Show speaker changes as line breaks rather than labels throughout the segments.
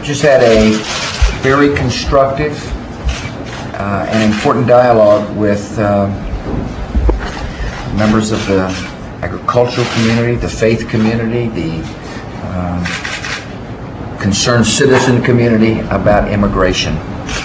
just had a very constructive and important dialogue with members of the agricultural community, the faith community, the concerned citizen community about immigration.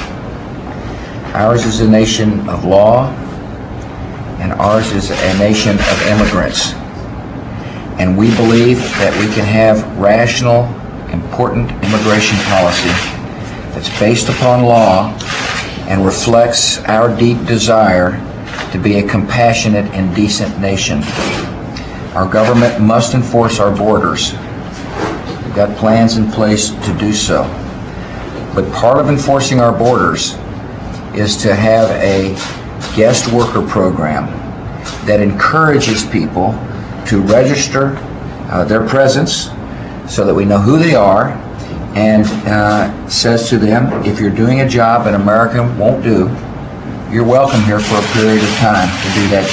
Ours is a nation of law, and ours is a nation of immigrants. And we believe that we can have rational, important immigration policy that's based upon law and reflects our deep desire to be a compassionate and decent nation. Our government must enforce our borders. We've got plans in place to do so. But part of enforcing our borders is to have a guest worker program that encourages people to register their presence so that we know who they are, and says to them, if you're doing a job an American won't do, you're welcome here for a period of time to do that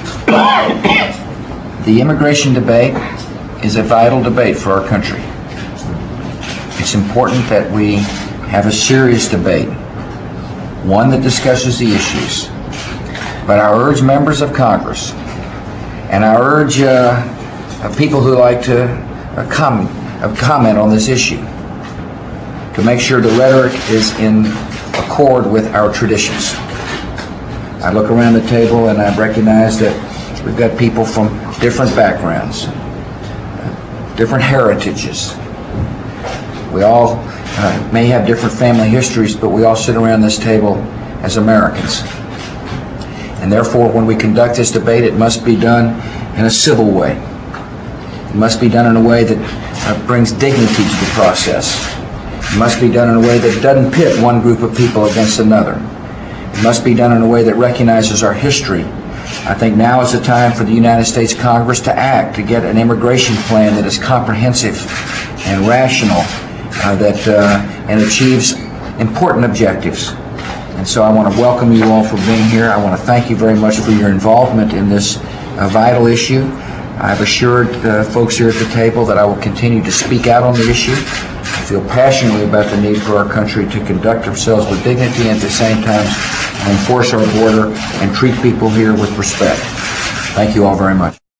job. The immigration debate is a vital debate for our country. It's important that we have a serious debate, one that discusses the issues. But I urge members of Congress, and I urge people who like to comment on this issue, to make sure the rhetoric is in accord with our traditions. I look around the table and I recognize that we've got people from different backgrounds, different heritages. We all may have different family histories, but we all sit around this table as Americans. And therefore, when we conduct this debate, it must be done in a civil way. It must be done in a way that brings dignity to the process. It must be done in a way that doesn't pit one group of people against another. It must be done in a way that recognizes our history. I think now is the time for the United States Congress to act, to get an immigration plan that is comprehensive and rational, and achieves important objectives. And so I want to welcome you all for being here. I want to thank you very much for your involvement in this vital issue. I've assured folks here at the table that I will continue to speak out on the issue. I feel passionately about the need for our country to conduct ourselves with dignity and at the same time enforce our border and treat people here with respect. Thank you all very much.